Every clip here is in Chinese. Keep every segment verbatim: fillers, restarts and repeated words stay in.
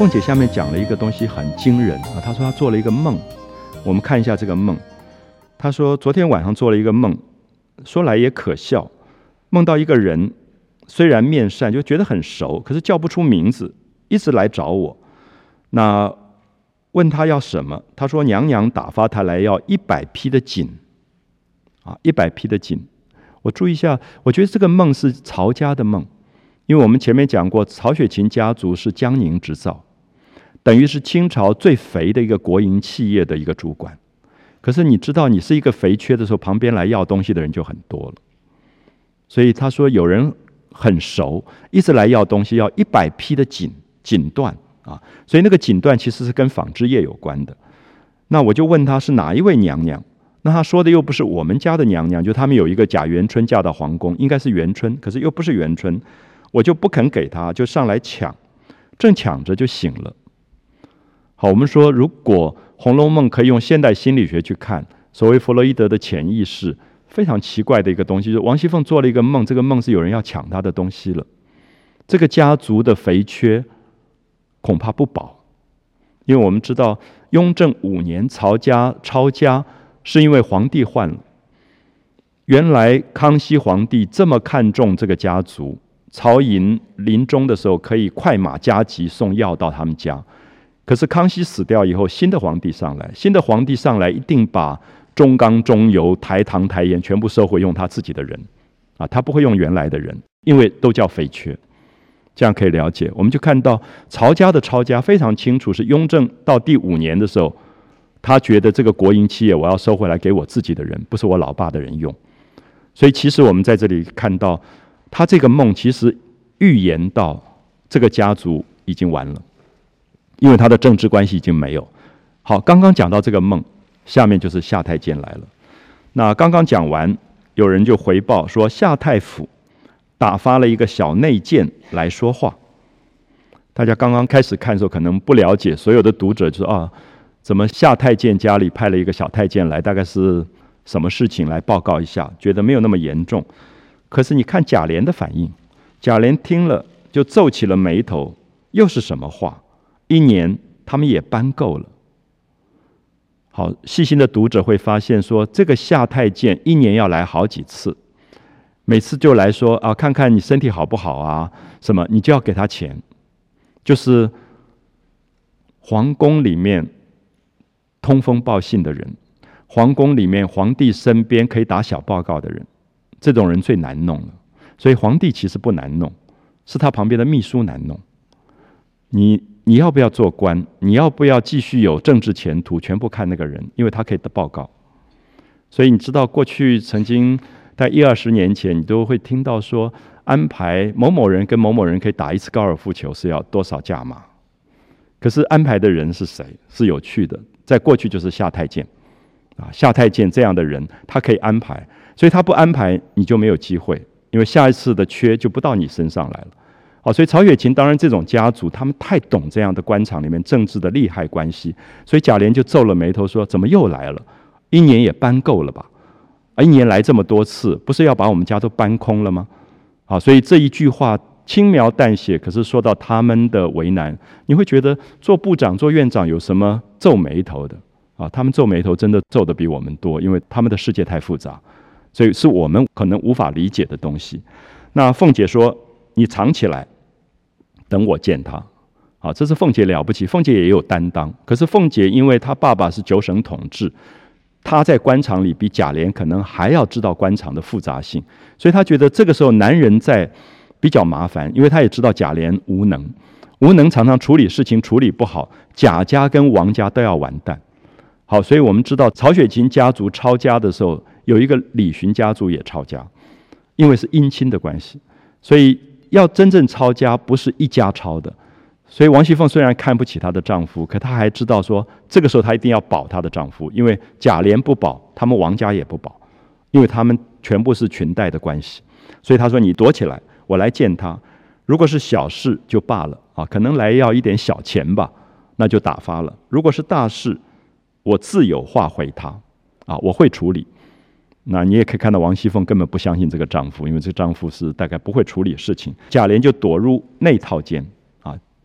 凤姐下面讲了一个东西很惊人啊，她说她做了一个梦，我们看一下这个梦。她说昨天晚上做了一个梦，说来也可笑，梦到一个人虽然面善，就觉得很熟，可是叫不出名字，一直来找我。那问他要什么，他说娘娘打发他来要一百匹的锦啊，一百匹的锦。我注意一下，我觉得这个梦是曹家的梦，因为我们前面讲过，曹雪芹家族是江宁织造，等于是清朝最肥的一个国营企业的一个主管。可是你知道，你是一个肥缺的时候，旁边来要东西的人就很多了。所以他说有人很熟，一直来要东西，要一百匹的锦锦缎啊，所以那个锦缎其实是跟纺织业有关的。那我就问他是哪一位娘娘，那他说的又不是我们家的娘娘，就他们有一个贾元春嫁到皇宫，应该是元春，可是又不是元春，我就不肯给他，就上来抢，正抢着就醒了。好，我们说如果《红楼梦》可以用现代心理学去看，所谓弗洛伊德的潜意识，非常奇怪的一个东西，就是王熙凤做了一个梦，这个梦是有人要抢她的东西了。这个家族的肥缺恐怕不保，因为我们知道雍正五年曹家抄家是因为皇帝换了。原来康熙皇帝这么看重这个家族，曹寅临终的时候可以快马加急送药到他们家。可是康熙死掉以后，新的皇帝上来，新的皇帝上来一定把中纲中油、台糖台盐全部收回，用他自己的人啊，他不会用原来的人，因为都叫肥缺。这样可以了解，我们就看到曹家的抄家非常清楚，是雍正到第五年的时候，他觉得这个国营企业我要收回来给我自己的人，不是我老爸的人用。所以其实我们在这里看到，他这个梦其实预言到这个家族已经完了。因为他的政治关系已经没有。好，刚刚讲到这个梦，下面就是夏太监来了。那刚刚讲完，有人就回报说夏太府打发了一个小内监来说话。大家刚刚开始看的时候可能不了解，所有的读者就说啊，怎么夏太监家里派了一个小太监来，大概是什么事情来报告一下，觉得没有那么严重。可是你看贾琏的反应，贾琏听了就皱起了眉头，又是什么话？一年他们也搬够了。好，细心的读者会发现说，这个夏太监一年要来好几次，每次就来说啊，看看你身体好不好啊，什么你就要给他钱。就是皇宫里面通风报信的人，皇宫里面皇帝身边可以打小报告的人，这种人最难弄了。所以皇帝其实不难弄，是他旁边的秘书难弄。你你要不要做官？你要不要继续有政治前途？全部看那个人，因为他可以得报告。所以你知道，过去曾经在一二十年前，你都会听到说，安排某某人跟某某人可以打一次高尔夫球是要多少价码。可是安排的人是谁？是有趣的，在过去就是夏太监啊，夏太监这样的人，他可以安排，所以他不安排你就没有机会，因为下一次的缺就不到你身上来了。好，所以曹雪芹当然这种家族，他们太懂这样的官场里面政治的利害关系，所以贾琏就皱了眉头说：“怎么又来了？一年也搬够了吧？啊，一年来这么多次，不是要把我们家都搬空了吗？”好，所以这一句话轻描淡写，可是说到他们的为难，你会觉得做部长、做院长有什么皱眉头的啊？他们皱眉头真的皱得比我们多，因为他们的世界太复杂，所以是我们可能无法理解的东西。那凤姐说：“你藏起来。”等我见他，啊，这是凤姐了不起。凤姐也有担当，可是凤姐因为她爸爸是九省统治，她在官场里比贾琏可能还要知道官场的复杂性，所以她觉得这个时候男人在比较麻烦，因为她也知道贾琏无能，无能常常处理事情处理不好，贾家跟王家都要完蛋。好，所以我们知道曹雪芹家族抄家的时候，有一个李寻家族也抄家，因为是姻亲的关系，所以要真正抄家不是一家抄的。所以王熙凤虽然看不起她的丈夫，可她还知道说这个时候她一定要保她的丈夫，因为贾琏不保，他们王家也不保，因为他们全部是裙带的关系。所以她说你躲起来，我来见他，如果是小事就罢了啊，可能来要一点小钱吧，那就打发了。如果是大事，我自有话回他啊，我会处理。那你也可以看到王熙凤根本不相信这个丈夫，因为这个丈夫是大概不会处理事情。贾琏就躲入内套间啊，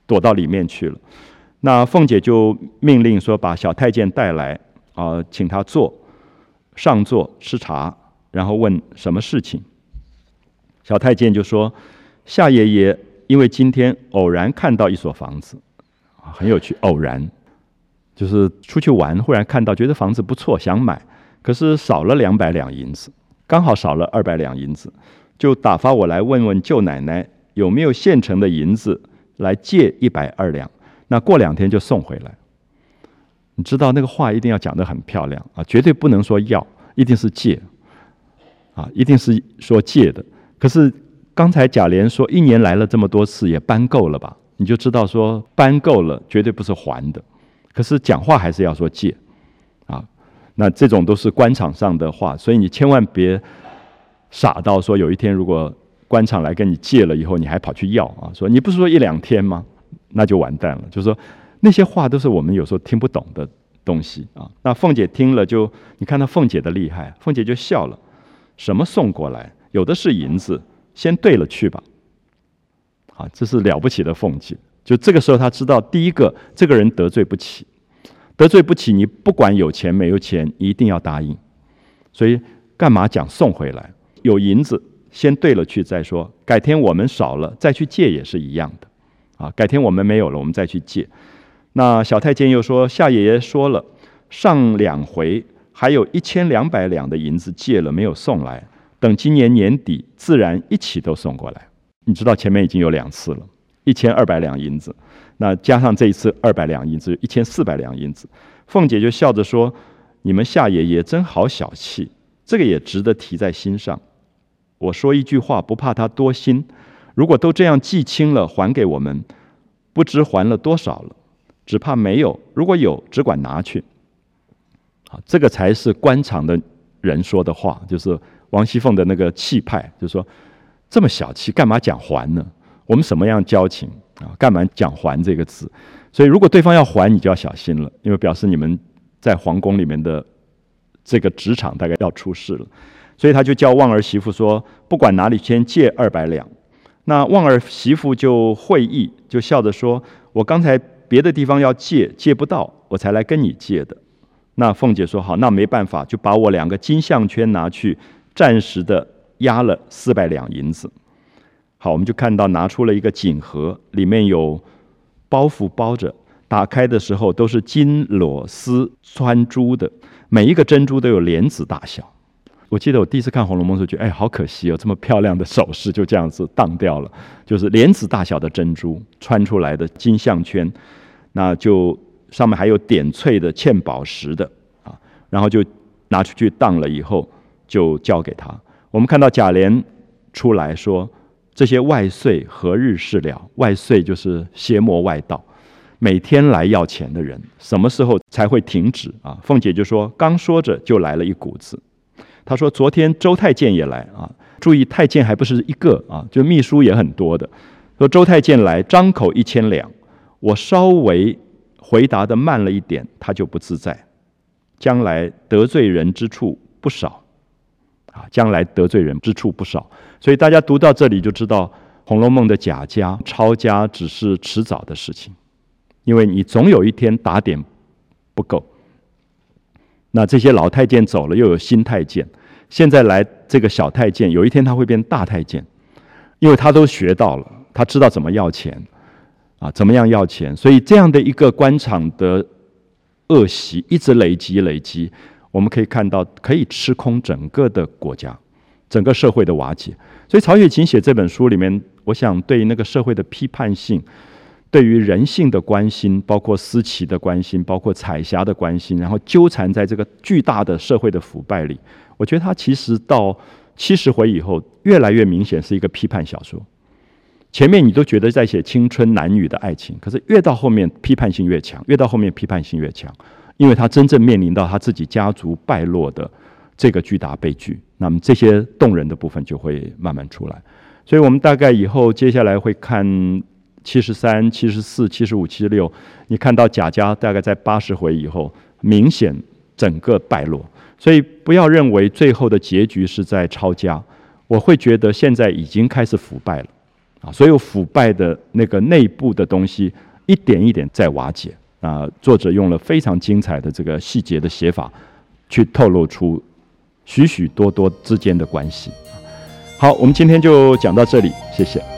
躲到里面去了。那凤姐就命令说，把小太监带来啊、呃，请他坐，上座吃茶，然后问什么事情。小太监就说，夏爷爷因为今天偶然看到一所房子，很有趣，偶然就是出去玩，忽然看到觉得房子不错，想买，可是少了两百两银子，刚好少了二百两银子，就打发我来问问舅奶奶有没有现成的银子来借一百二两，那过两天就送回来。你知道那个话一定要讲得很漂亮啊，绝对不能说要，一定是借啊，一定是说借的。可是刚才贾琏说一年来了这么多次，也搬够了吧？你就知道说搬够了绝对不是还的，可是讲话还是要说借啊。那这种都是官场上的话，所以你千万别傻到说有一天如果官场来跟你借了以后，你还跑去要啊，说你不是说一两天吗？那就完蛋了。就是说那些话都是我们有时候听不懂的东西啊。那凤姐听了就，你看到凤姐的厉害，凤姐就笑了，什么送过来？有的是银子，先兑了去吧。啊，这是了不起的凤姐。就这个时候，她知道第一个，这个人得罪不起，得罪不起，你不管有钱没有钱，一定要答应。所以干嘛讲送回来？有银子先兑了去再说，改天我们少了再去借也是一样的。啊，改天我们没有了，我们再去借。那小太监又说，夏爷爷说了，上两回还有一千两百两的银子借了没有送来，等今年年底自然一起都送过来。你知道前面已经有两次了，一千二百两银子，那加上这一次二百两银子，一千四百两银子。凤姐就笑着说，你们夏爷爷真好小气，这个也值得提在心上。我说一句话不怕他多心，如果都这样记清了还给我们，不知还了多少了，只怕没有，如果有只管拿去。好，这个才是官场的人说的话，就是王熙凤的那个气派，就是说这么小气干嘛讲还呢？我们什么样交情啊？干嘛讲还这个字？所以如果对方要还，你就要小心了，因为表示你们在皇宫里面的这个职场大概要出事了。所以他就叫旺儿媳妇说，不管哪里先借二百两。那旺儿媳妇就会意，就笑着说，我刚才别的地方要借，借不到，我才来跟你借的。那凤姐说，好，那没办法，就把我两个金项圈拿去，暂时的压了四百两银子。好，我们就看到拿出了一个锦盒，里面有包袱包着，打开的时候都是金裸丝穿珠的，每一个珍珠都有莲子大小。我记得我第一次看《红楼梦》的时候，觉得哎，好可惜哦，这么漂亮的首饰就这样子当掉了。就是莲子大小的珍珠穿出来的金项圈，那就上面还有点翠的嵌宝石的啊，然后就拿出去当了以后，就交给他。我们看到贾琏出来说，这些外岁何日是了？外岁就是邪魔外道，每天来要钱的人，什么时候才会停止啊？凤姐就说，刚说着就来了一股子。他说昨天周太监也来啊，注意太监还不是一个啊，就秘书也很多的。说周太监来，张口一千两，我稍微回答的慢了一点，他就不自在，将来得罪人之处不少啊，将来得罪人之处不少。所以大家读到这里就知道，《红楼梦》的贾家抄家只是迟早的事情，因为你总有一天打点不够。那这些老太监走了，又有新太监，现在来这个小太监，有一天他会变大太监，因为他都学到了，他知道怎么要钱啊，怎么样要钱，所以这样的一个官场的恶习一直累积累积，我们可以看到可以吃空整个的国家，整个社会的瓦解。所以曹雪芹写这本书里面，我想对那个社会的批判性，对于人性的关心，包括思齐的关心，包括彩霞的关心，然后纠缠在这个巨大的社会的腐败里，我觉得它其实到七十回以后，越来越明显是一个批判小说。前面你都觉得在写青春男女的爱情，可是越到后面批判性越强，越到后面批判性越强，因为他真正面临到他自己家族败落的这个巨大悲剧，那么这些动人的部分就会慢慢出来。所以我们大概以后接下来会看七十三、七十四、七十五、七十六，你看到贾家大概在八十回以后，明显整个败落。所以不要认为最后的结局是在抄家，我会觉得现在已经开始腐败了啊！所有腐败的那个内部的东西一点一点在瓦解啊。作者用了非常精彩的这个细节的写法，去透露出许许多多之间的关系。好，我们今天就讲到这里，谢谢。